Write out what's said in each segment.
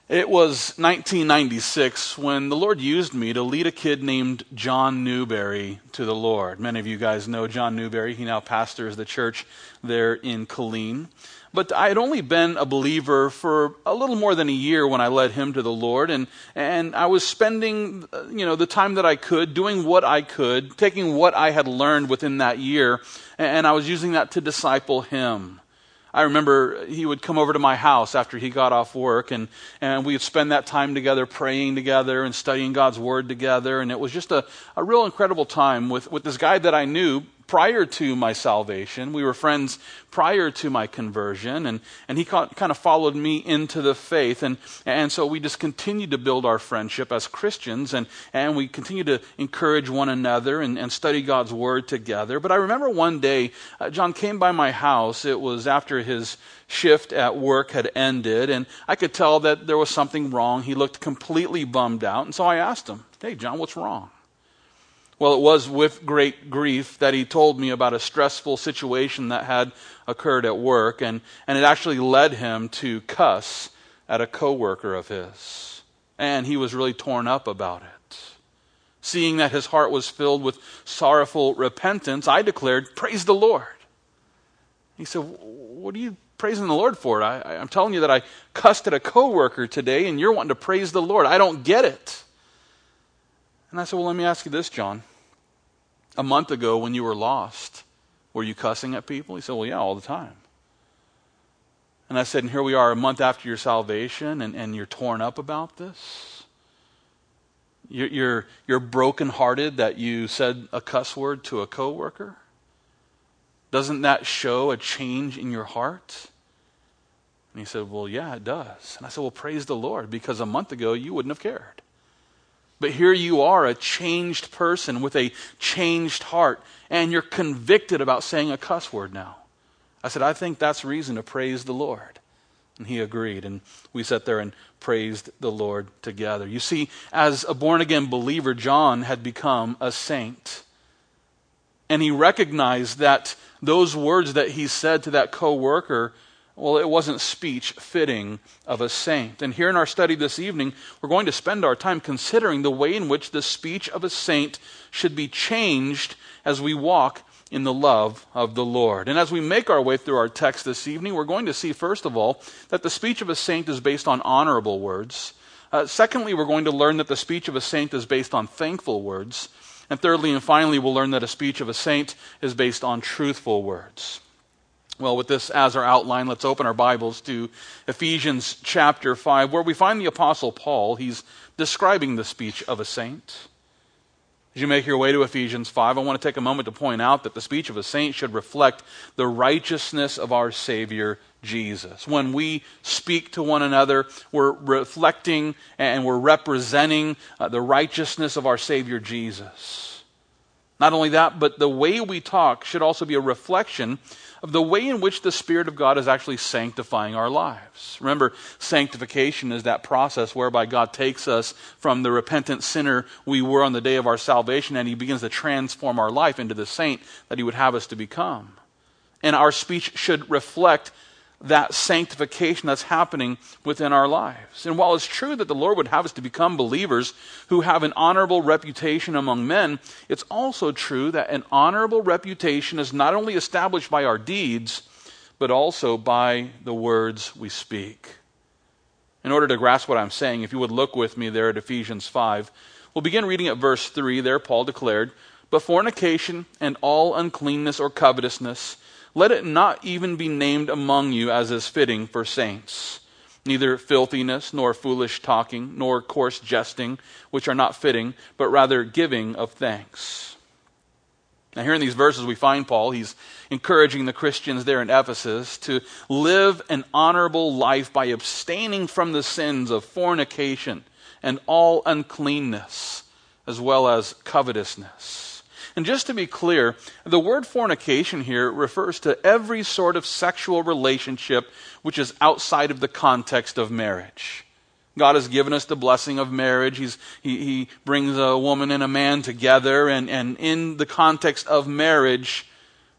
It was 1996 when the Lord used me to lead a kid named John Newberry to the Lord. Many of you guys know John Newberry. He now pastors the church there in Killeen. But I had only been a believer for a little more than a year when I led him to the Lord, and I was spending the time that I could, doing what I could, taking what I had learned within that year, and I was using that to disciple him. I remember he would come over to my house after he got off work, and we'd spend that time together, praying together and studying God's Word together. And it was just a real incredible time with this guy that I knew prior to my salvation. We were friends prior to my conversion, and he kind of followed me into the faith. And so we just continued to build our friendship as Christians, and we continued to encourage one another and study God's Word together. But I remember one day, John came by my house. It was after his shift at work had ended, and I could tell that there was something wrong. He looked completely bummed out, and so I asked him, "Hey, John, what's wrong?" Well, it was with great grief that he told me about a stressful situation that had occurred at work, and it actually led him to cuss at a coworker of his. And he was really torn up about it. Seeing that his heart was filled with sorrowful repentance, I declared, "Praise the Lord." He said, "What are you praising the Lord for? I'm telling you that I cussed at a coworker today, and you're wanting to praise the Lord. I don't get it." And I said, "Well, let me ask you this, John. A month ago when you were lost, were you cussing at people?" He said, "Well, yeah, all the time." And I said, "And here we are a month after your salvation, and you're torn up about this? You're brokenhearted that you said a cuss word to a coworker? Doesn't that show a change in your heart?" And he said, "Well, yeah, it does." And I said, "Well, praise the Lord, because a month ago you wouldn't have cared. But here you are, a changed person with a changed heart, and you're convicted about saying a cuss word now." I said, "I think that's reason to praise the Lord." And he agreed, and we sat there and praised the Lord together. You see, as a born-again believer, John had become a saint. And he recognized that those words that he said to that co-worker, well, it wasn't speech fitting of a saint. And here in our study this evening, we're going to spend our time considering the way in which the speech of a saint should be changed as we walk in the love of the Lord. And as we make our way through our text this evening, we're going to see, first of all, that the speech of a saint is based on honorable words. Secondly, we're going to learn that the speech of a saint is based on thankful words. And thirdly and finally, we'll learn that a speech of a saint is based on truthful words. Well, with this as our outline, let's open our Bibles to Ephesians chapter 5, where we find the Apostle Paul. He's describing the speech of a saint. As you make your way to Ephesians 5, I want to take a moment to point out that the speech of a saint should reflect the righteousness of our Savior, Jesus. When we speak to one another, we're reflecting and we're representing the righteousness of our Savior, Jesus. Not only that, but the way we talk should also be a reflection of the way in which the Spirit of God is actually sanctifying our lives. Remember, sanctification is that process whereby God takes us from the repentant sinner we were on the day of our salvation, and He begins to transform our life into the saint that He would have us to become. And our speech should reflect that sanctification that's happening within our lives. And while it's true that the Lord would have us to become believers who have an honorable reputation among men, it's also true that an honorable reputation is not only established by our deeds, but also by the words we speak. In order to grasp what I'm saying, if you would look with me there at Ephesians 5, we'll begin reading at verse 3. There Paul declared, "But fornication and all uncleanness or covetousness, let it not even be named among you as is fitting for saints. Neither filthiness, nor foolish talking, nor coarse jesting, which are not fitting, but rather giving of thanks." Now here in these verses we find Paul, he's encouraging the Christians there in Ephesus to live an honorable life by abstaining from the sins of fornication and all uncleanness, as well as covetousness. And just to be clear, the word fornication here refers to every sort of sexual relationship which is outside of the context of marriage. God has given us the blessing of marriage. He brings a woman and a man together, and in the context of marriage,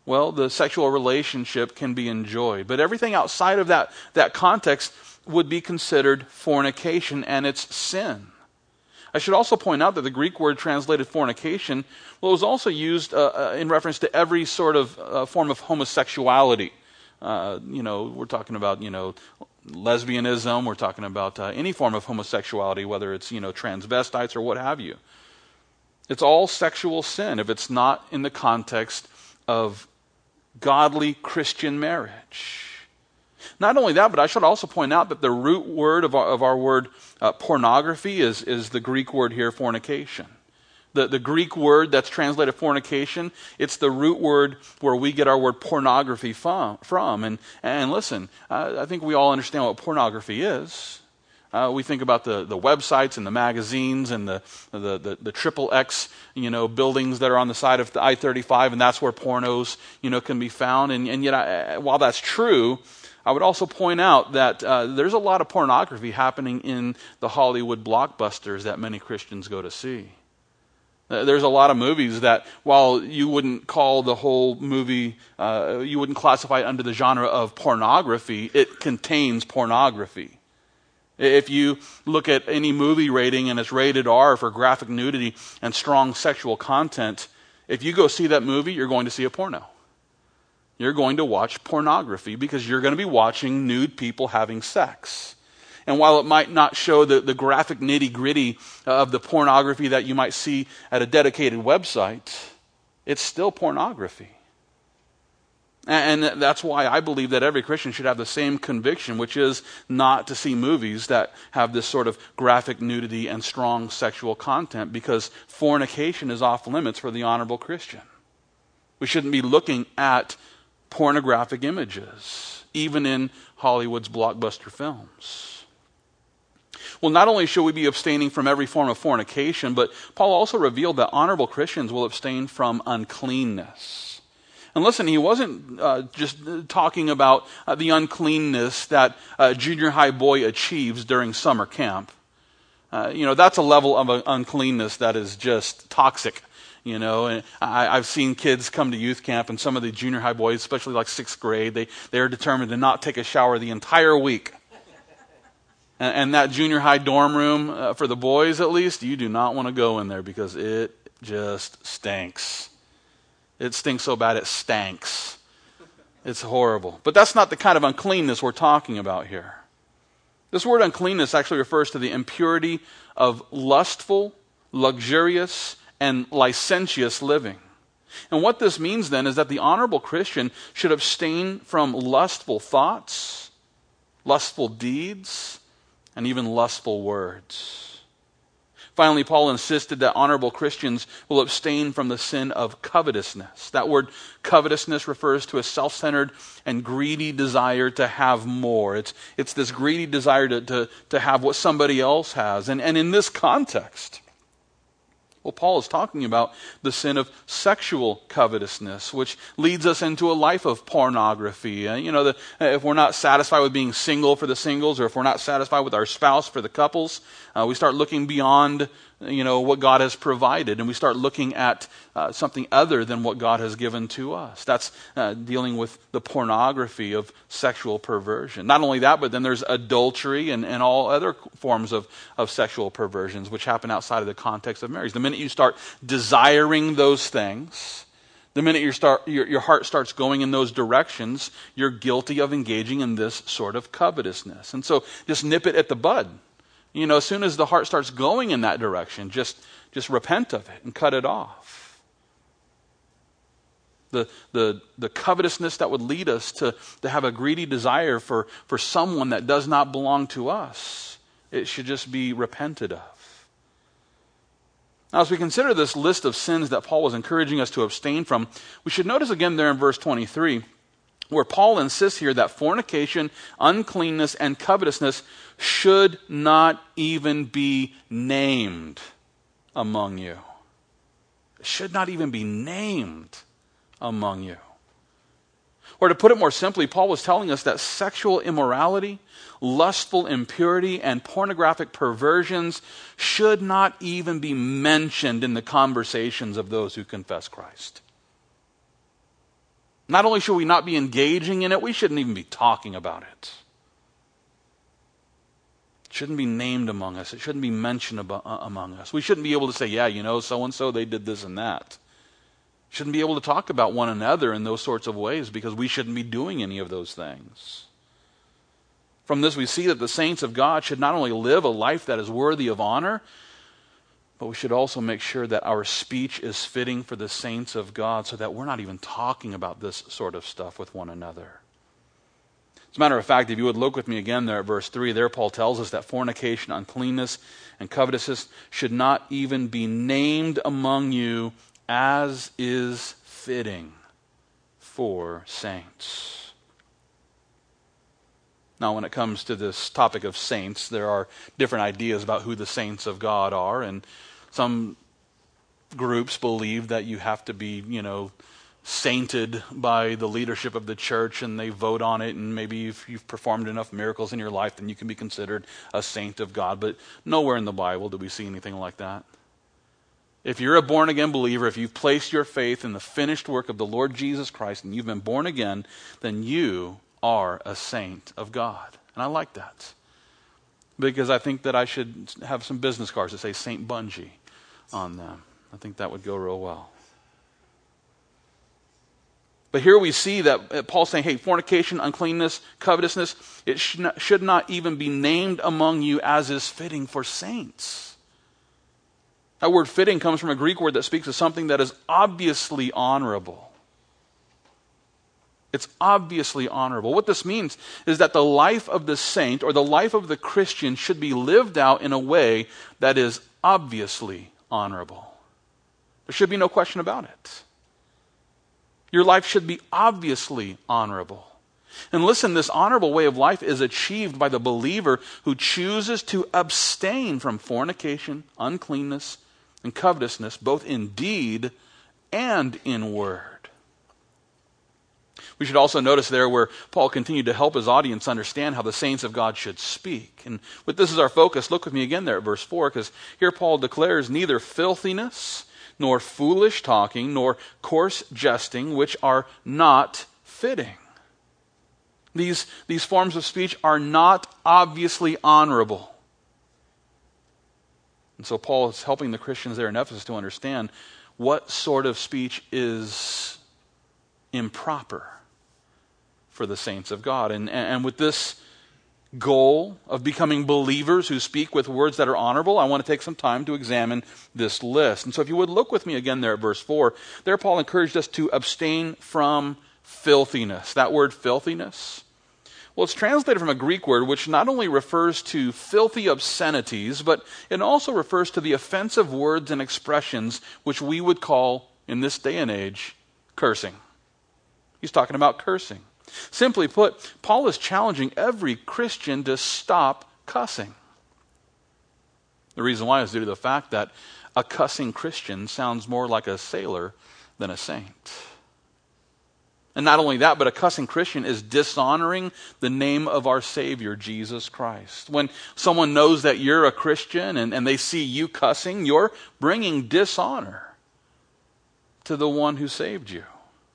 well, the sexual relationship can be enjoyed. But everything outside of that context would be considered fornication, and it's sin. I should also point out that the Greek word translated fornication, well, it was also used in reference to every sort of form of homosexuality. We're talking about, lesbianism. We're talking about any form of homosexuality, whether it's, transvestites or what have you. It's all sexual sin if it's not in the context of godly Christian marriage. Not only that, but I should also point out that the root word of our word pornography is the Greek word here, fornication. The Greek word that's translated fornication, it's the root word where we get our word pornography from. And listen, I think we all understand what pornography is. We think about the websites and the magazines and the XXX, buildings that are on the side of the I-35, and that's where pornos, can be found. And yet, while that's true, I would also point out that there's a lot of pornography happening in the Hollywood blockbusters that many Christians go to see. There's a lot of movies that, while you wouldn't call the whole movie, you wouldn't classify it under the genre of pornography, it contains pornography. If you look at any movie rating and it's rated R for graphic nudity and strong sexual content, if you go see that movie, you're going to see a porno. You're going to watch pornography because you're going to be watching nude people having sex. And while it might not show the graphic nitty-gritty of the pornography that you might see at a dedicated website, it's still pornography. And that's why I believe that every Christian should have the same conviction, which is not to see movies that have this sort of graphic nudity and strong sexual content, because fornication is off limits for the honorable Christian. We shouldn't be looking at pornographic images, even in Hollywood's blockbuster films. Well, not only should we be abstaining from every form of fornication, but Paul also revealed that honorable Christians will abstain from uncleanness. And listen, he wasn't just talking about the uncleanness that a junior high boy achieves during summer camp. That's a level of uncleanness that is just toxic. And I've seen kids come to youth camp, and some of the junior high boys, especially like 6th grade, they are determined to not take a shower the entire week. And that junior high dorm room, for the boys at least, you do not want to go in there because it just stinks. It stinks so bad it stanks. It's horrible. But that's not the kind of uncleanness we're talking about here. This word uncleanness actually refers to the impurity of lustful, luxurious, and licentious living. And what this means then is that the honorable Christian should abstain from lustful thoughts, lustful deeds, and even lustful words. Finally, Paul insisted that honorable Christians will abstain from the sin of covetousness. That word covetousness refers to a self-centered and greedy desire to have more. It's this greedy desire to have what somebody else has. And in this context, well, Paul is talking about the sin of sexual covetousness, which leads us into a life of pornography. If we're not satisfied with being single for the singles, or if we're not satisfied with our spouse for the couples, we start looking beyond, what God has provided, and we start looking at something other than what God has given to us. That's dealing with the pornography of sexual perversion. Not only that, but then there's adultery and all other forms of sexual perversions, which happen outside of the context of marriage. The minute you start desiring those things, the minute your heart starts going in those directions, you're guilty of engaging in this sort of covetousness. And so just nip it at the bud. As soon as the heart starts going in that direction, just repent of it and cut it off. The covetousness that would lead us to have a greedy desire for someone that does not belong to us, it should just be repented of. Now, as we consider this list of sins that Paul was encouraging us to abstain from, we should notice again there in verse 23, where Paul insists here that fornication, uncleanness, and covetousness should not even be named among you. It should not even be named among you. Or to put it more simply, Paul was telling us that sexual immorality, lustful impurity, and pornographic perversions should not even be mentioned in the conversations of those who confess Christ. Not only should we not be engaging in it, we shouldn't even be talking about it. It shouldn't be named among us. It shouldn't be mentioned among us. We shouldn't be able to say, yeah, so-and-so, they did this and that. Shouldn't be able to talk about one another in those sorts of ways because we shouldn't be doing any of those things. From this we see that the saints of God should not only live a life that is worthy of honor, but we should also make sure that our speech is fitting for the saints of God so that we're not even talking about this sort of stuff with one another. As a matter of fact, if you would look with me again there at verse 3, there Paul tells us that fornication, uncleanness, and covetousness should not even be named among you as is fitting for saints. Now, when it comes to this topic of saints, there are different ideas about who the saints of God are, and some groups believe that you have to be, sainted by the leadership of the church, and they vote on it, and maybe if you've performed enough miracles in your life, then you can be considered a saint of God. But nowhere in the Bible do we see anything like that. If you're a born-again believer, if you've placed your faith in the finished work of the Lord Jesus Christ, and you've been born again, then you are a saint of God. And I like that. Because I think that I should have some business cards that say Saint Bungie on them. I think that would go real well. But here we see that Paul's saying, hey, fornication, uncleanness, covetousness, it should not even be named among you as is fitting for saints. That word fitting comes from a Greek word that speaks of something that is obviously honorable. It's obviously honorable. What this means is that the life of the saint or the life of the Christian should be lived out in a way that is obviously honorable. There should be no question about it. Your life should be obviously honorable. And listen, this honorable way of life is achieved by the believer who chooses to abstain from fornication, uncleanness, and covetousness, both in deed and in word. We should also notice there where Paul continued to help his audience understand how the saints of God should speak. And with this as our focus, look with me again there at verse 4, because here Paul declares neither filthiness, nor foolish talking, nor coarse jesting, which are not fitting. These forms of speech are not obviously honorable. And so Paul is helping the Christians there in Ephesus to understand what sort of speech is improper for the saints of God. And with this goal of becoming believers who speak with words that are honorable, I want to take some time to examine this list. And so if you would look with me again there at verse 4, there Paul encouraged us to abstain from filthiness. That word filthiness, well, it's translated from a Greek word which not only refers to filthy obscenities, but it also refers to the offensive words and expressions which we would call, in this day and age, cursing. He's talking about cursing. Simply put, Paul is challenging every Christian to stop cussing. The reason why is due to the fact that a cussing Christian sounds more like a sailor than a saint. And not only that, but a cussing Christian is dishonoring the name of our Savior, Jesus Christ. When someone knows that you're a Christian and they see you cussing, you're bringing dishonor to the one who saved you.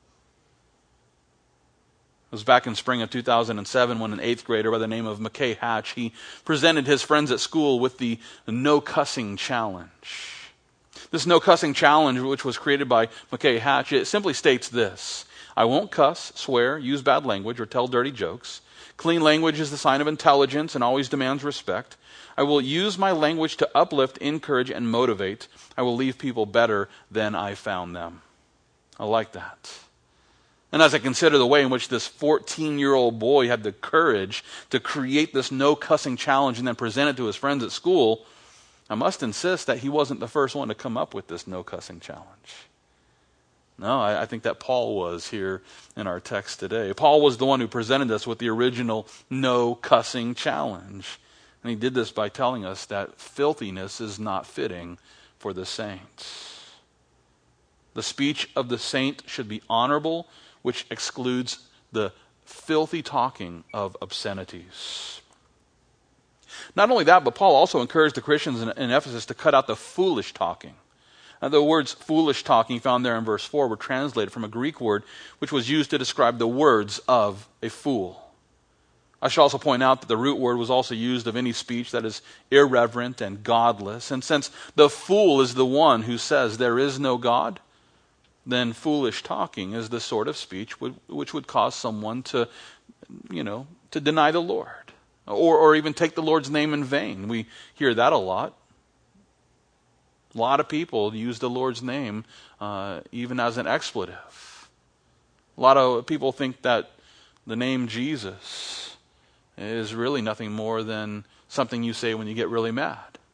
It was back in spring of 2007 when an 8th grader by the name of McKay Hatch, he presented his friends at school with the no cussing challenge. This no cussing challenge, which was created by McKay Hatch, it simply states this: I won't cuss, swear, use bad language, or tell dirty jokes. Clean language is the sign of intelligence and always demands respect. I will use my language to uplift, encourage, and motivate. I will leave people better than I found them. I like that. And as I consider the way in which this 14-year-old boy had the courage to create this no cussing challenge and then present it to his friends at school, I must insist that he wasn't the first one to come up with this no cussing challenge. No, I think that Paul was here in our text today. Paul was the one who presented us with the original no cussing challenge. And he did this by telling us that filthiness is not fitting for the saints. The speech of the saint should be honorable, which excludes the filthy talking of obscenities. Not only that, but Paul also encouraged the Christians in Ephesus to cut out the foolish talking. The words foolish talking found there in verse 4 were translated from a Greek word which was used to describe the words of a fool. I should also point out that the root word was also used of any speech that is irreverent and godless. And since the fool is the one who says there is no God, then foolish talking is the sort of speech which would cause someone to deny the Lord. Or even take the Lord's name in vain. We hear that a lot. A lot of people use the Lord's name even as an expletive. A lot of people think that the name Jesus is really nothing more than something you say when you get really mad.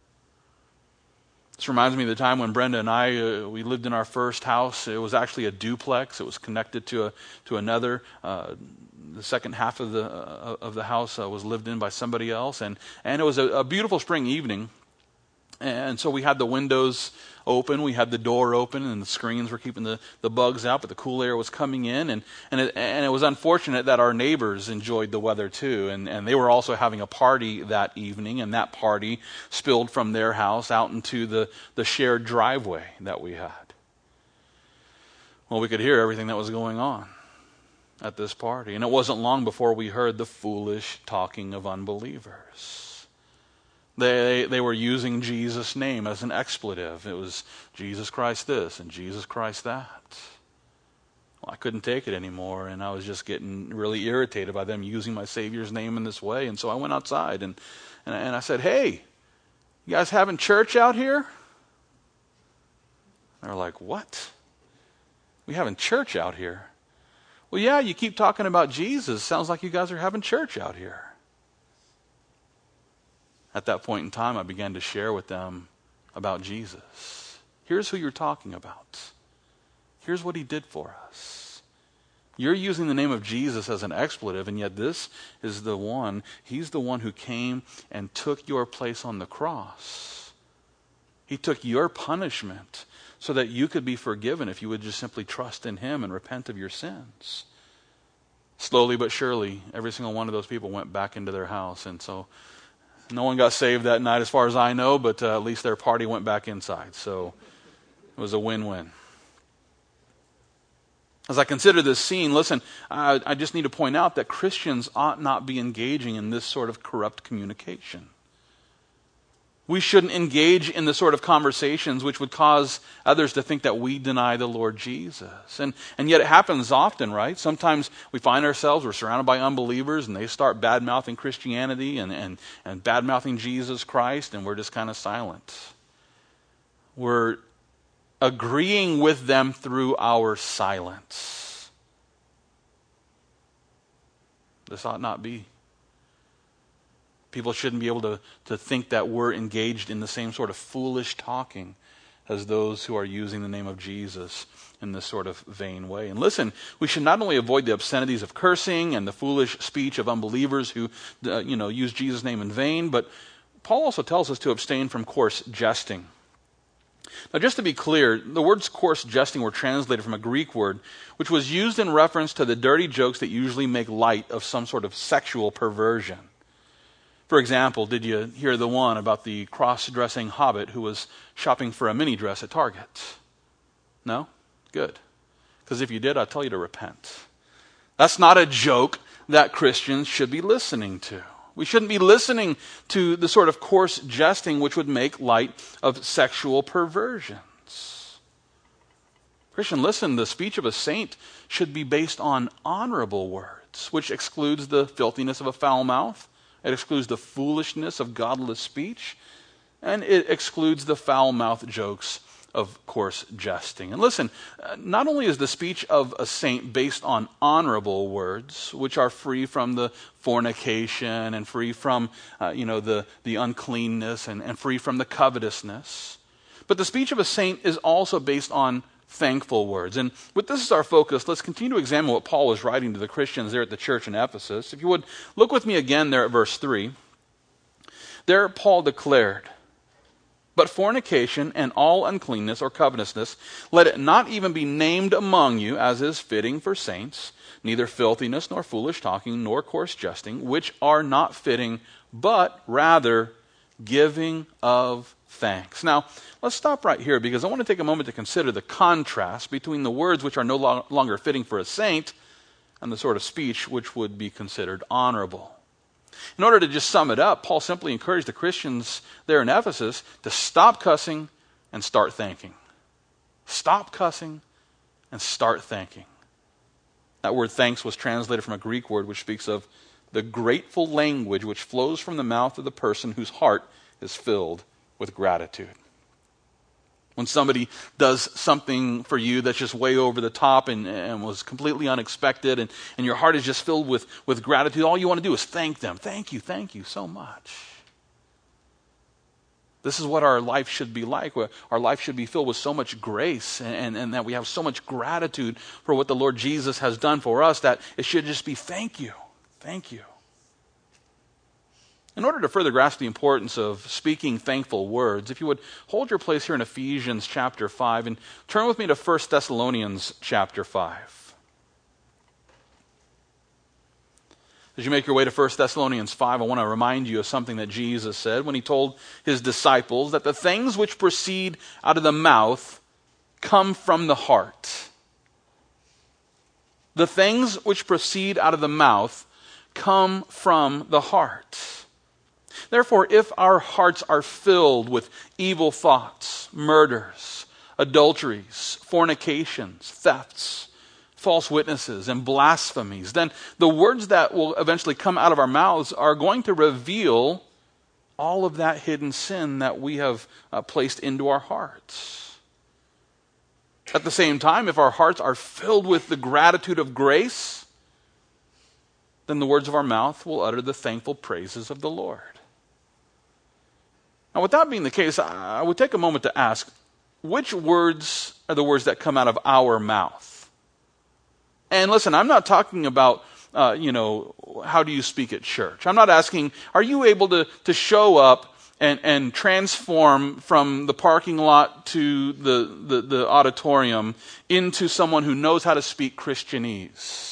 This reminds me of the time when Brenda and I, we lived in our first house. It was actually a duplex. It was connected to another. The second half of the house was lived in by somebody else. And it was a beautiful spring evening. And so we had the windows open, we had the door open, and the screens were keeping the bugs out, but the cool air was coming in. And it was unfortunate that our neighbors enjoyed the weather too. And they were also having a party that evening, and that party spilled from their house out into the shared driveway that we had. Well, we could hear everything that was going on at this party. And it wasn't long before we heard the foolish talking of unbelievers. They were using Jesus' name as an expletive. It was Jesus Christ this and Jesus Christ that. Well, I couldn't take it anymore, and I was just getting really irritated by them using my Savior's name in this way. And so I went outside and I said, "Hey, you guys having church out here?" They're like, "What? We having church out here?" "Well, yeah, you keep talking about Jesus. Sounds like you guys are having church out here." At that point in time, I began to share with them about Jesus. Here's who you're talking about. Here's what he did for us. You're using the name of Jesus as an expletive, and yet this is the one, he's the one who came and took your place on the cross. He took your punishment so that you could be forgiven if you would just simply trust in him and repent of your sins. Slowly but surely, every single one of those people went back into their house, and so no one got saved that night as far as I know, but at least their party went back inside. So it was a win-win. As I consider this scene, listen, I just need to point out that Christians ought not be engaging in this sort of corrupt communication. We shouldn't engage in the sort of conversations which would cause others to think that we deny the Lord Jesus. And yet it happens often, right? Sometimes we find ourselves, we're surrounded by unbelievers, and they start bad-mouthing Christianity and bad-mouthing Jesus Christ, and we're just kind of silent. We're agreeing with them through our silence. This ought not be. People shouldn't be able to think that we're engaged in the same sort of foolish talking as those who are using the name of Jesus in this sort of vain way. And listen, we should not only avoid the obscenities of cursing and the foolish speech of unbelievers who use Jesus' name in vain, but Paul also tells us to abstain from coarse jesting. Now, just to be clear, the words coarse jesting were translated from a Greek word, which was used in reference to the dirty jokes that usually make light of some sort of sexual perversion. For example, did you hear the one about the cross-dressing hobbit who was shopping for a mini dress at Target? No? Good. Because if you did, I'd tell you to repent. That's not a joke that Christians should be listening to. We shouldn't be listening to the sort of coarse jesting which would make light of sexual perversions. Christian, listen, the speech of a saint should be based on honorable words, which excludes the filthiness of a foul mouth. It excludes the foolishness of godless speech, and it excludes the foul-mouthed jokes of coarse jesting. And listen, not only is the speech of a saint based on honorable words, which are free from the fornication and free from the uncleanness and free from the covetousness, but the speech of a saint is also based on thankful words. And with this as our focus, let's continue to examine what Paul was writing to the Christians there at the church in Ephesus. If you would, look with me again there at verse 3. There Paul declared, "But fornication and all uncleanness or covetousness, let it not even be named among you, as is fitting for saints, neither filthiness, nor foolish talking, nor coarse jesting, which are not fitting, but rather Giving of thanks. Now, let's stop right here because I want to take a moment to consider the contrast between the words which are no longer fitting for a saint and the sort of speech which would be considered honorable. In order to just sum it up, Paul simply encouraged the Christians there in Ephesus to stop cussing and start thanking. Stop cussing and start thanking. That word thanks was translated from a Greek word which speaks of the grateful language which flows from the mouth of the person whose heart is filled with gratitude. When somebody does something for you that's just way over the top and was completely unexpected and your heart is just filled with gratitude, all you want to do is thank them. Thank you so much. This is what our life should be like. Our life should be filled with so much grace and that we have so much gratitude for what the Lord Jesus has done for us that it should just be thank you. Thank you. In order to further grasp the importance of speaking thankful words, if you would hold your place here in Ephesians chapter 5 and turn with me to 1 Thessalonians chapter 5. As you make your way to 1 Thessalonians 5, I want to remind you of something that Jesus said when he told his disciples that the things which proceed out of the mouth come from the heart. The things which proceed out of the mouth come from the heart. Therefore, if our hearts are filled with evil thoughts, murders, adulteries, fornications, thefts, false witnesses, and blasphemies, then the words that will eventually come out of our mouths are going to reveal all of that hidden sin that we have placed into our hearts. At the same time, if our hearts are filled with the gratitude of grace, then the words of our mouth will utter the thankful praises of the Lord. Now, with that being the case, I would take a moment to ask, which words are the words that come out of our mouth? And listen, I'm not talking about, how do you speak at church? I'm not asking, are you able to show up and transform from the parking lot to the auditorium into someone who knows how to speak Christianese?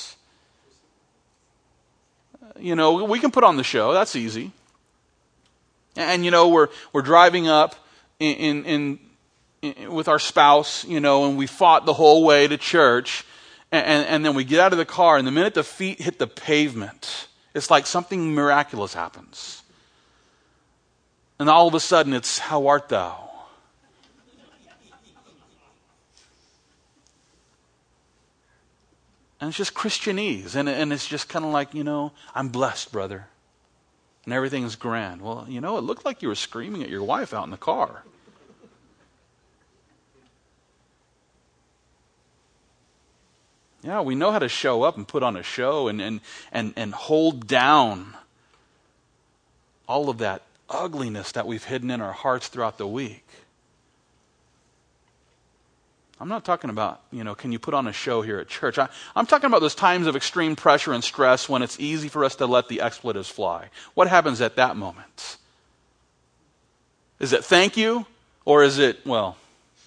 We can put on the show. That's easy. And we're driving up in with our spouse, and we fought the whole way to church, and then we get out of the car, and the minute the feet hit the pavement, it's like something miraculous happens. And all of a sudden, it's, how art thou? And it's just Christianese. And it's just kind of like, I'm blessed, brother. And everything's grand. Well, it looked like you were screaming at your wife out in the car. Yeah, we know how to show up and put on a show and hold down all of that ugliness that we've hidden in our hearts throughout the week. I'm not talking about, can you put on a show here at church? I'm talking about those times of extreme pressure and stress when it's easy for us to let the expletives fly. What happens at that moment? Is it thank you? Or is it, when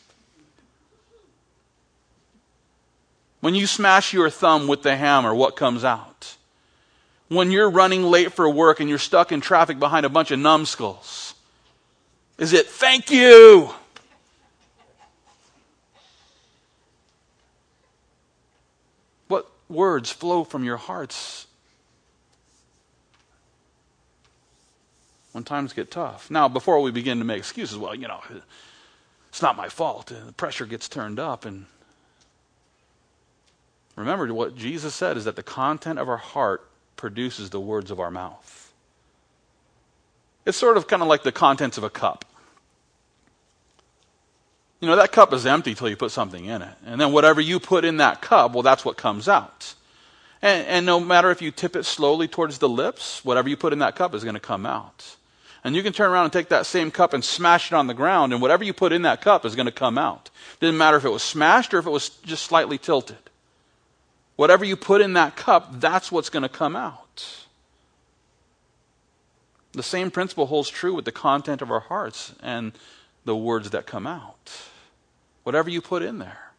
you smash your thumb with the hammer, what comes out? When you're running late for work and you're stuck in traffic behind a bunch of numbskulls, is it thank you? What words flow from your hearts when times get tough? Now, before we begin to make excuses, it's not my fault. The pressure gets turned up. And remember, what Jesus said is that the content of our heart produces the words of our mouth. It's sort of kind of like the contents of a cup. That cup is empty till you put something in it. And then whatever you put in that cup, that's what comes out. And no matter if you tip it slowly towards the lips, whatever you put in that cup is going to come out. And you can turn around and take that same cup and smash it on the ground, and whatever you put in that cup is going to come out. Didn't matter if it was smashed or if it was just slightly tilted. Whatever you put in that cup, that's what's going to come out. The same principle holds true with the content of our hearts and the words that come out. Whatever you put in there,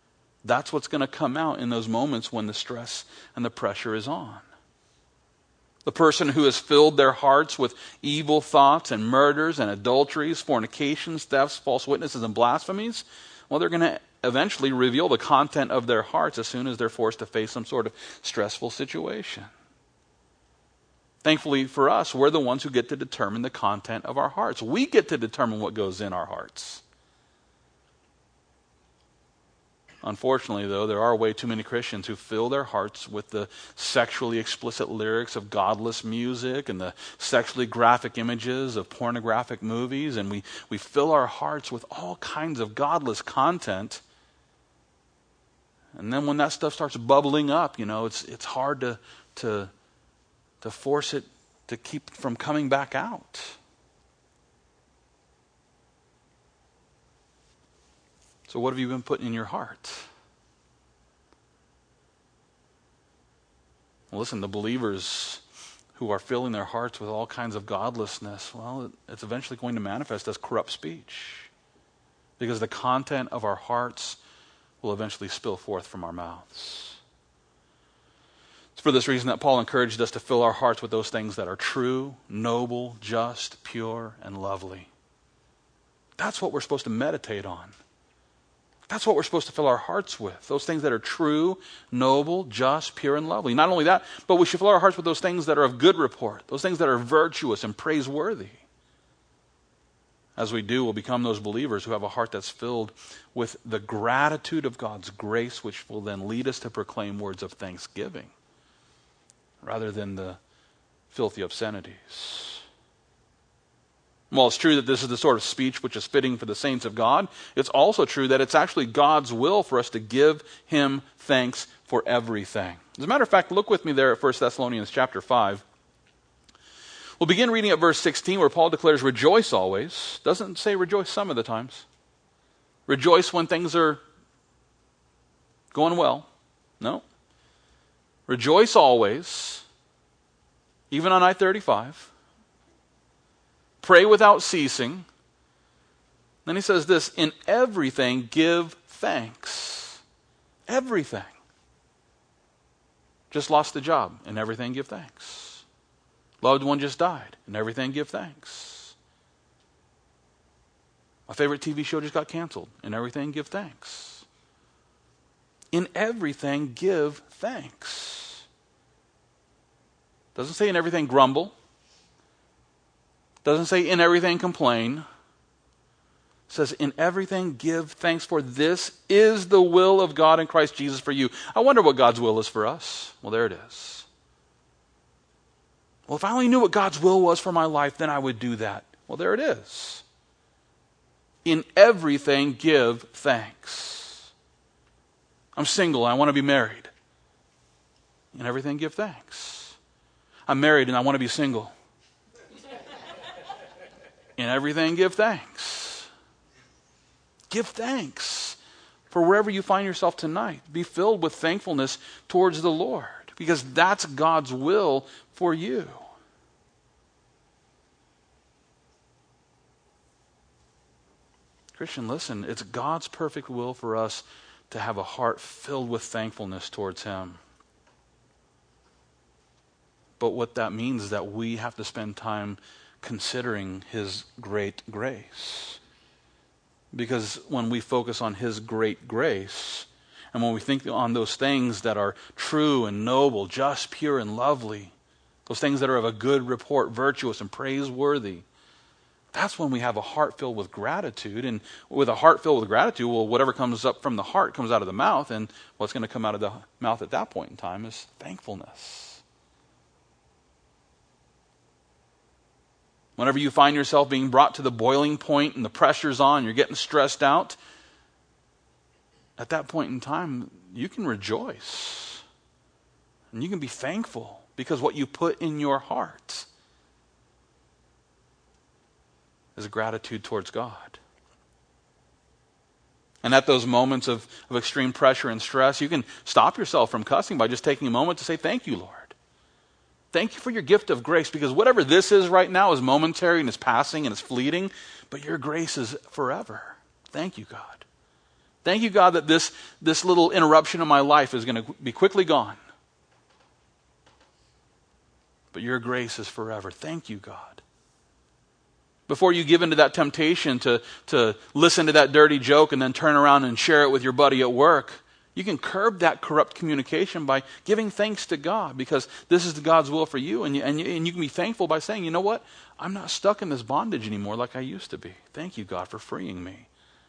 that's what's going to come out in those moments when the stress and the pressure is on. The person who has filled their hearts with evil thoughts and murders and adulteries, fornications, thefts, false witnesses, and blasphemies, well, they're going to eventually reveal the content of their hearts as soon as they're forced to face some sort of stressful situation. Thankfully for us, we're the ones who get to determine the content of our hearts. We get to determine what goes in our hearts. Unfortunately, though, there are way too many Christians who fill their hearts with the sexually explicit lyrics of godless music and the sexually graphic images of pornographic movies, and we fill our hearts with all kinds of godless content. And then when that stuff starts bubbling up, it's hard to force it to keep from coming back out. So what have you been putting in your heart? Well, listen, the believers who are filling their hearts with all kinds of godlessness, well, it's eventually going to manifest as corrupt speech, because the content of our hearts will eventually spill forth from our mouths. It's for this reason that Paul encouraged us to fill our hearts with those things that are true, noble, just, pure, and lovely. That's what we're supposed to meditate on. That's what we're supposed to fill our hearts with. Those things that are true, noble, just, pure, and lovely. Not only that, but we should fill our hearts with those things that are of good report. Those things that are virtuous and praiseworthy. As we do, we'll become those believers who have a heart that's filled with the gratitude of God's grace, which will then lead us to proclaim words of thanksgiving rather than the filthy obscenities. While it's true that this is the sort of speech which is fitting for the saints of God, it's also true that it's actually God's will for us to give Him thanks for everything. As a matter of fact, look with me there at 1 Thessalonians chapter 5. We'll begin reading at verse 16 where Paul declares, rejoice always. Doesn't say rejoice some of the times. Rejoice when things are going well. No. Rejoice always, even on I-35. Pray without ceasing. Then he says this, in everything give thanks. Everything. Just lost the job, in everything give thanks. Loved one just died, in everything give thanks. My favorite TV show just got canceled, in everything give thanks. In everything give thanks. Doesn't say in everything grumble. Doesn't say in everything complain. It says in everything give thanks, for this is the will of God in Christ Jesus for you. I wonder what God's will is for us. Well, there it is. Well, if I only knew what God's will was for my life, then I would do that. Well, there it is. In everything give thanks. I'm single and I want to be married. In everything give thanks. I'm married and I want to be single. In everything, give thanks. Give thanks for wherever you find yourself tonight. Be filled with thankfulness towards the Lord, because that's God's will for you. Christian, listen, it's God's perfect will for us to have a heart filled with thankfulness towards Him. But what that means is that we have to spend time considering His great grace. Because when we focus on His great grace, and when we think on those things that are true and noble, just, pure, and lovely, those things that are of a good report, virtuous and praiseworthy, that's when we have a heart filled with gratitude. And with a heart filled with gratitude, well, whatever comes up from the heart comes out of the mouth, and what's going to come out of the mouth at that point in time is thankfulness. Whenever you find yourself being brought to the boiling point and the pressure's on, you're getting stressed out, at that point in time, you can rejoice. And you can be thankful because what you put in your heart is gratitude towards God. And at those moments of extreme pressure and stress, you can stop yourself from cussing by just taking a moment to say, thank you, Lord. Thank you for your gift of grace, because whatever this is right now is momentary and is passing and is fleeting, but your grace is forever. Thank you, God. Thank you, God, that this little interruption in my life is going to be quickly gone. but your grace is forever. Thank you, God. Before you give into that temptation to listen to that dirty joke and then turn around and share it with your buddy at work, you can curb that corrupt communication by giving thanks to God, because this is God's will for you. And you can be thankful by saying, you know what? I'm not stuck in this bondage anymore like I used to be. Thank you, God, for freeing me.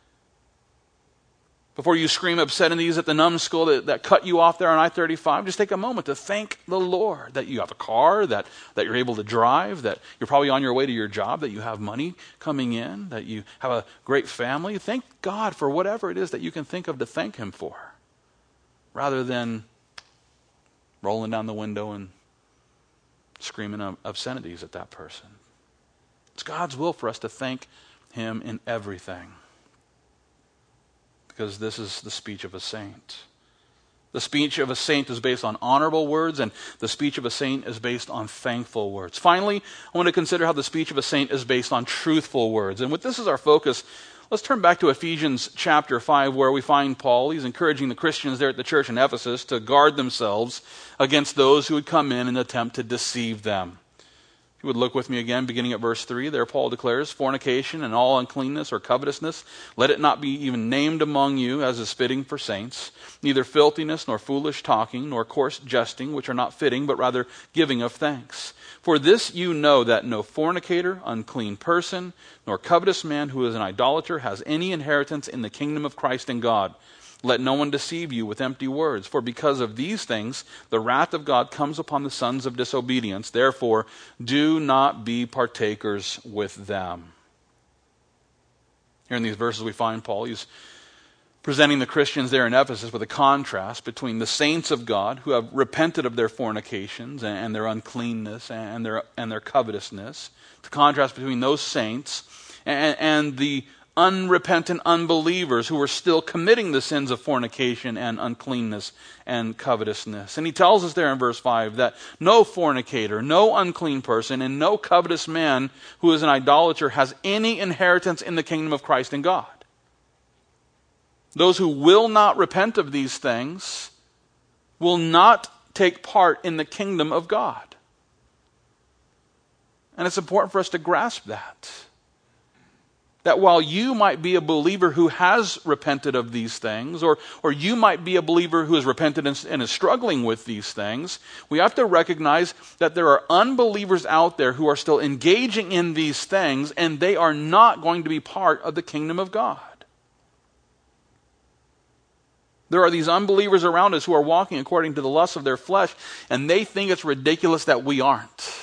Before you scream obscenities at the numbskull that cut you off there on I-35, just take a moment to thank the Lord that you have a car, that you're able to drive, that you're probably on your way to your job, that you have money coming in, that you have a great family. Thank God for whatever it is that you can think of to thank Him for, rather than rolling down the window and screaming obscenities at that person. It's God's will for us to thank Him in everything, because this is the speech of a saint. The speech of a saint is based on honorable words, and the speech of a saint is based on thankful words. Finally, I want to consider how the speech of a saint is based on truthful words. And with this as our focus, let's turn back to Ephesians chapter 5, where we find Paul. He's encouraging the Christians there at the church in Ephesus to guard themselves against those who would come in and attempt to deceive them. If you would look with me again, beginning at verse 3, there Paul declares, fornication and all uncleanness or covetousness, let it not be even named among you as is fitting for saints, neither filthiness, nor foolish talking, nor coarse jesting, which are not fitting, but rather giving of thanks. For this you know, that no fornicator, unclean person, nor covetous man who is an idolater has any inheritance in the kingdom of Christ and God. Let no one deceive you with empty words, for because of these things the wrath of God comes upon the sons of disobedience. Therefore, do not be partakers with them. Here in these verses we find Paul, he's presenting the Christians there in Ephesus with a contrast between the saints of God who have repented of their fornications and their uncleanness and their covetousness, the contrast between those saints and the unrepentant unbelievers who are still committing the sins of fornication and uncleanness and covetousness. And he tells us there in verse 5 that no fornicator, no unclean person, and no covetous man who is an idolater has any inheritance in the kingdom of Christ and God. Those who will not repent of these things will not take part in the kingdom of God. And it's important for us to grasp that. That while you might be a believer who has repented of these things, or you might be a believer who has repented and is struggling with these things, we have to recognize that there are unbelievers out there who are still engaging in these things, and they are not going to be part of the kingdom of God. There are these unbelievers around us who are walking according to the lusts of their flesh, and they think it's ridiculous that we aren't.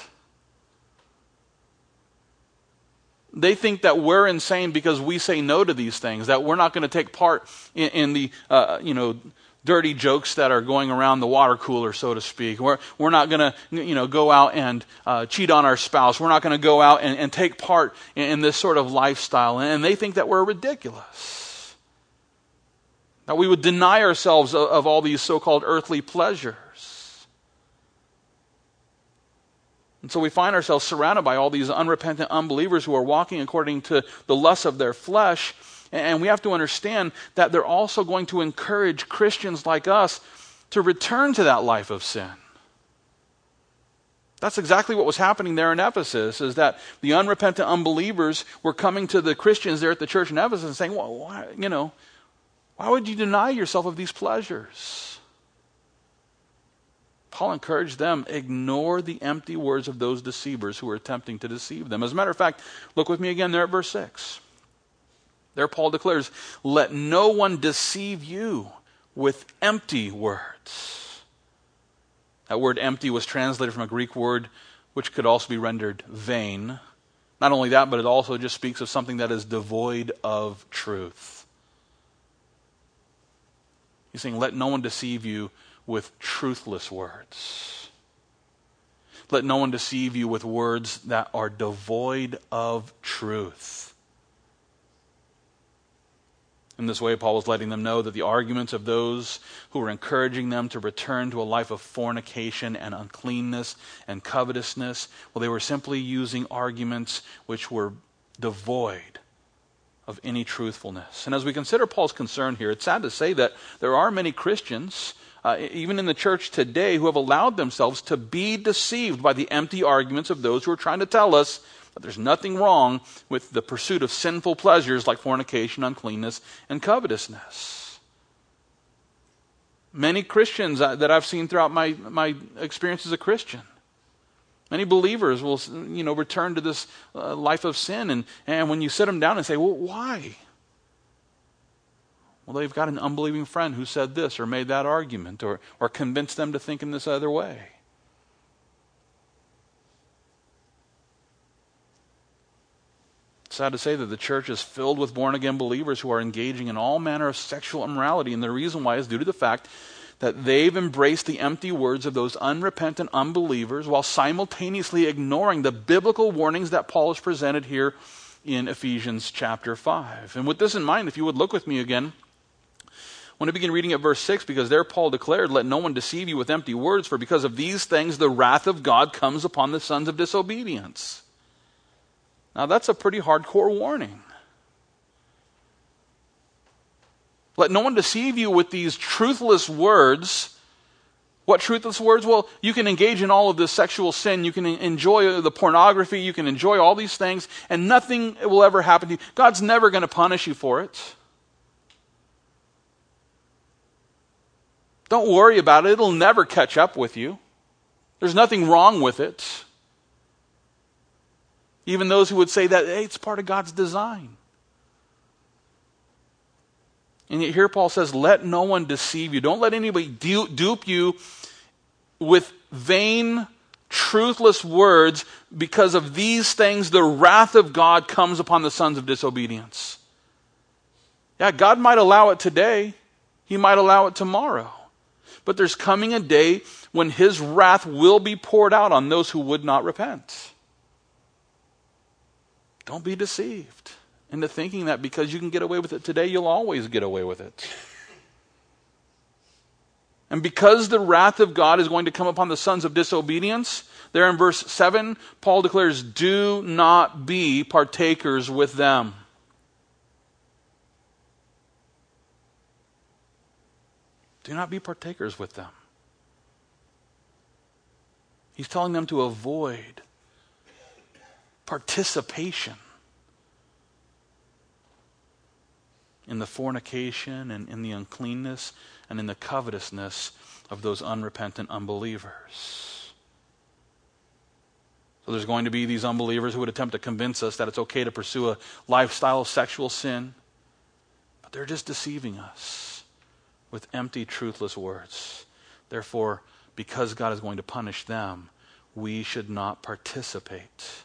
They think that we're insane because we say no to these things, that we're not going to take part in the dirty jokes that are going around the water cooler, so to speak. We're not going to go out and cheat on our spouse. We're not going to go out and take part in this sort of lifestyle. And they think that we're ridiculous, that we would deny ourselves of all these so-called earthly pleasures. And so we find ourselves surrounded by all these unrepentant unbelievers who are walking according to the lusts of their flesh. And we have to understand that they're also going to encourage Christians like us to return to that life of sin. That's exactly what was happening there in Ephesus, is that the unrepentant unbelievers were coming to the Christians there at the church in Ephesus and saying, well, why would you deny yourself of these pleasures? Paul encouraged them, ignore the empty words of those deceivers who are attempting to deceive them. As a matter of fact, look with me again there at verse 6. There Paul declares, let no one deceive you with empty words. That word empty was translated from a Greek word which could also be rendered vain. Not only that, but it also just speaks of something that is devoid of truth. He's saying, let no one deceive you with truthless words. Let no one deceive you with words that are devoid of truth. In this way, Paul was letting them know that the arguments of those who were encouraging them to return to a life of fornication and uncleanness and covetousness, well, they were simply using arguments which were devoid of any truthfulness. And as we consider Paul's concern here, it's sad to say that there are many Christians even in the church today, who have allowed themselves to be deceived by the empty arguments of those who are trying to tell us that there's nothing wrong with the pursuit of sinful pleasures like fornication, uncleanness, and covetousness. Many Christians that I've seen throughout my experience as a Christian, many believers will return to this life of sin, and when you sit them down and say, well, why? Well, they've got an unbelieving friend who said this or made that argument or convinced them to think in this other way. It's sad to say that the church is filled with born-again believers who are engaging in all manner of sexual immorality, and the reason why is due to the fact that they've embraced the empty words of those unrepentant unbelievers while simultaneously ignoring the biblical warnings that Paul has presented here in Ephesians chapter 5. And with this in mind, if you would look with me again, I want to begin reading at verse 6, because there Paul declared, "Let no one deceive you with empty words, for because of these things the wrath of God comes upon the sons of disobedience." Now that's a pretty hardcore warning. Let no one deceive you with these truthless words. What truthless words? Well, you can engage in all of this sexual sin. You can enjoy the pornography. You can enjoy all these things, and nothing will ever happen to you. God's never going to punish you for it. Don't worry about it. It'll never catch up with you. There's nothing wrong with it. Even those who would say that, hey, it's part of God's design. And yet here Paul says, let no one deceive you. Don't let anybody dupe you with vain, truthless words. Because of these things, the wrath of God comes upon the sons of disobedience. Yeah, God might allow it today. He might allow it tomorrow. But there's coming a day when his wrath will be poured out on those who would not repent. Don't be deceived into thinking that because you can get away with it today, you'll always get away with it. And because the wrath of God is going to come upon the sons of disobedience, there in verse 7, Paul declares, do not be partakers with them. Do not be partakers with them. He's telling them to avoid participation in the fornication and in the uncleanness and in the covetousness of those unrepentant unbelievers. So there's going to be these unbelievers who would attempt to convince us that it's okay to pursue a lifestyle of sexual sin, but they're just deceiving us with empty, truthless words. Therefore, because God is going to punish them, we should not participate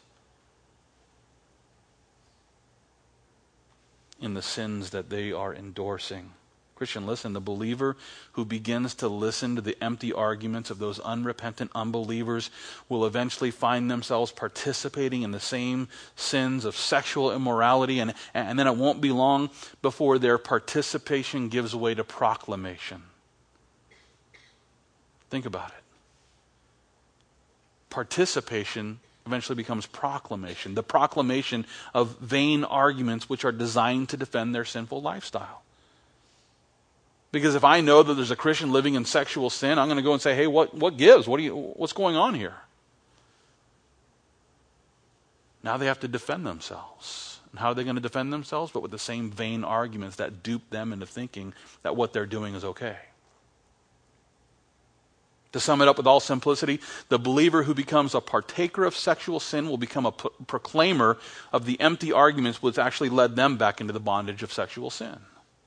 in the sins that they are endorsing. Christian, listen, the believer who begins to listen to the empty arguments of those unrepentant unbelievers will eventually find themselves participating in the same sins of sexual immorality, and then it won't be long before their participation gives way to proclamation. Think about it. Participation eventually becomes proclamation. The proclamation of vain arguments which are designed to defend their sinful lifestyle. Because if I know that there's a Christian living in sexual sin, I'm going to go and say, hey, what gives? What's going on here? Now they have to defend themselves. And how are they going to defend themselves? But with the same vain arguments that dupe them into thinking that what they're doing is okay. To sum it up with all simplicity, the believer who becomes a partaker of sexual sin will become a proclaimer of the empty arguments which actually led them back into the bondage of sexual sin.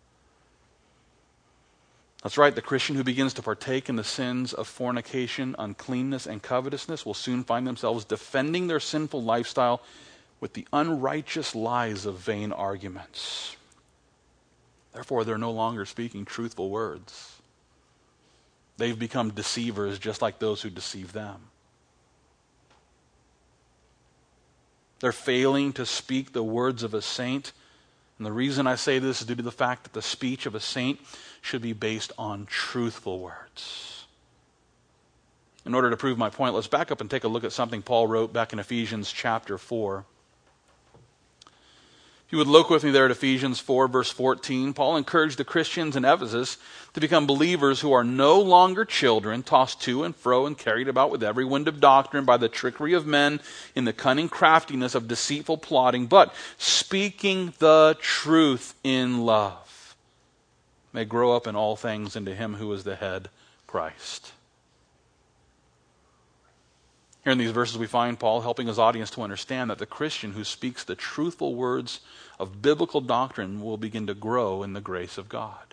That's right, the Christian who begins to partake in the sins of fornication, uncleanness, and covetousness will soon find themselves defending their sinful lifestyle with the unrighteous lies of vain arguments. Therefore, they're no longer speaking truthful words. They've become deceivers just like those who deceive them. They're failing to speak the words of a saint. And the reason I say this is due to the fact that the speech of a saint should be based on truthful words. In order to prove my point, let's back up and take a look at something Paul wrote back in Ephesians chapter 4. If you would look with me there at Ephesians 4, verse 14, Paul encouraged the Christians in Ephesus to become believers who are no longer children, tossed to and fro and carried about with every wind of doctrine by the trickery of men in the cunning craftiness of deceitful plotting, but speaking the truth in love, may grow up in all things into him who is the head, Christ. Here in these verses we find Paul helping his audience to understand that the Christian who speaks the truthful words of biblical doctrine will begin to grow in the grace of God.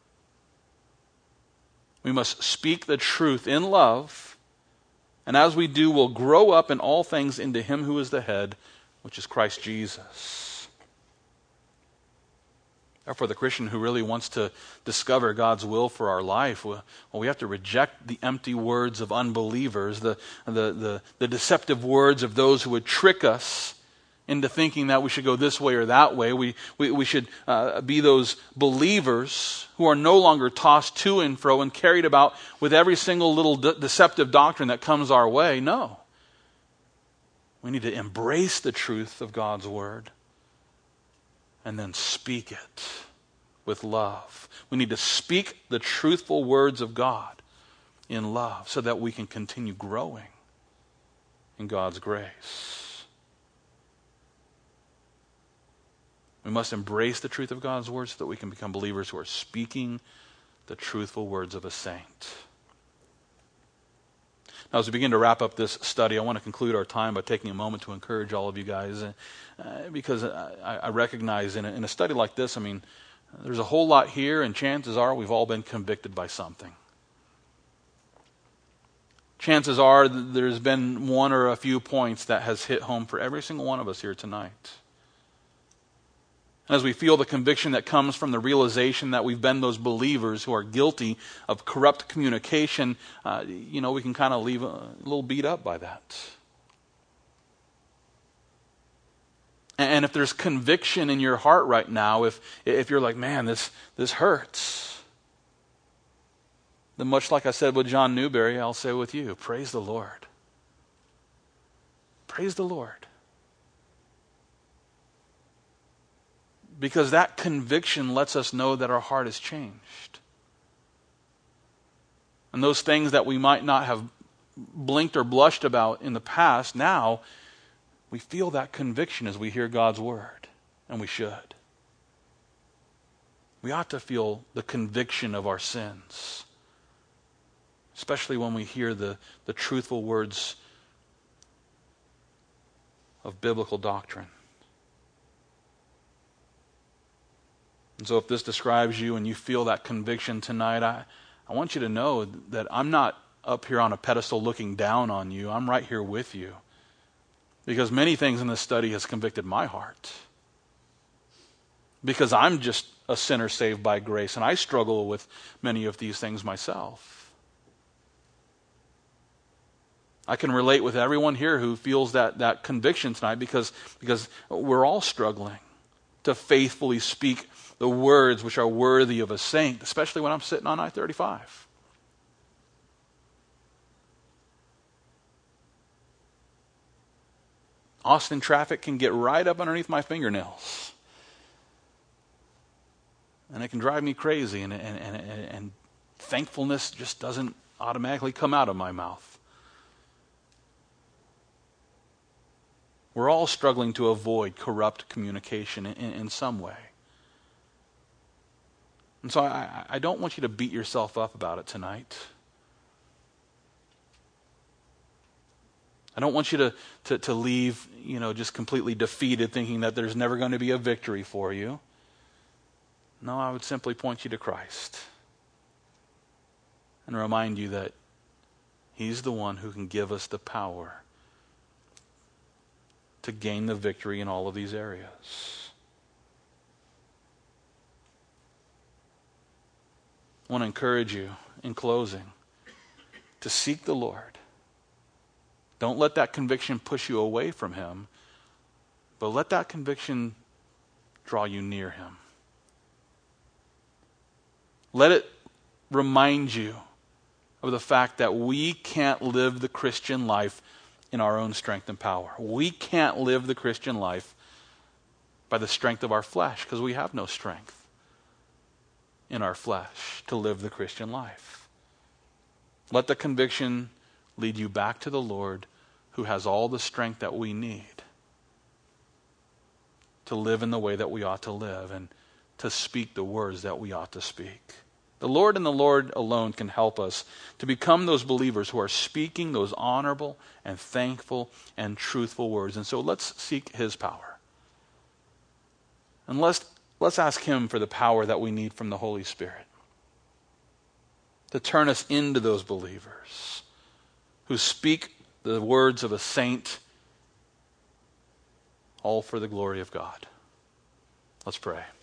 We must speak the truth in love, and as we do, we'll grow up in all things into him who is the head, which is Christ Jesus. Therefore, the Christian who really wants to discover God's will for our life, well, we have to reject the empty words of unbelievers, the deceptive words of those who would trick us into thinking that we should go this way or that way. We should be those believers who are no longer tossed to and fro and carried about with every single little deceptive doctrine that comes our way. No. We need to embrace the truth of God's word and then speak it with love. We need to speak the truthful words of God in love so that we can continue growing in God's grace. We must embrace the truth of God's word so that we can become believers who are speaking the truthful words of a saint. Now, as we begin to wrap up this study, I want to conclude our time by taking a moment to encourage all of you guys, because I recognize in a study like this, there's a whole lot here, and chances are we've all been convicted by something. Chances are there's been one or a few points that has hit home for every single one of us here tonight. And as we feel the conviction that comes from the realization that we've been those believers who are guilty of corrupt communication, we can kind of leave a little beat up by that. And if there's conviction in your heart right now, if you're like, man, this hurts, then much like I said with John Newberry, I'll say with you, praise the Lord. Praise the Lord. Because that conviction lets us know that our heart has changed. And those things that we might not have blinked or blushed about in the past, now we feel that conviction as we hear God's word. And we should. We ought to feel the conviction of our sins. Especially when we hear the truthful words of biblical doctrine. And so if this describes you and you feel that conviction tonight, I want you to know that I'm not up here on a pedestal looking down on you. I'm right here with you. Because many things in this study has convicted my heart. Because I'm just a sinner saved by grace, and I struggle with many of these things myself. I can relate with everyone here who feels that conviction tonight because we're all struggling to faithfully speak the words which are worthy of a saint, especially when I'm sitting on I-35. Austin traffic can get right up underneath my fingernails. And it can drive me crazy, and thankfulness just doesn't automatically come out of my mouth. We're all struggling to avoid corrupt communication in some way. And so I don't want you to beat yourself up about it tonight. I don't want you to leave, just completely defeated, thinking that there's never going to be a victory for you. No, I would simply point you to Christ and remind you that He's the one who can give us the power to gain the victory in all of these areas. I want to encourage you in closing to seek the Lord. Don't let that conviction push you away from Him, but let that conviction draw you near Him. Let it remind you of the fact that we can't live the Christian life in our own strength and power. We can't live the Christian life by the strength of our flesh, because we have no strength in our flesh to live the Christian life. Let the conviction lead you back to the Lord, who has all the strength that we need to live in the way that we ought to live and to speak the words that we ought to speak. The Lord and the Lord alone can help us to become those believers who are speaking those honorable and thankful and truthful words. And so let's seek his power. And let's ask him for the power that we need from the Holy Spirit to turn us into those believers who speak the words of a saint, all for the glory of God. Let's pray.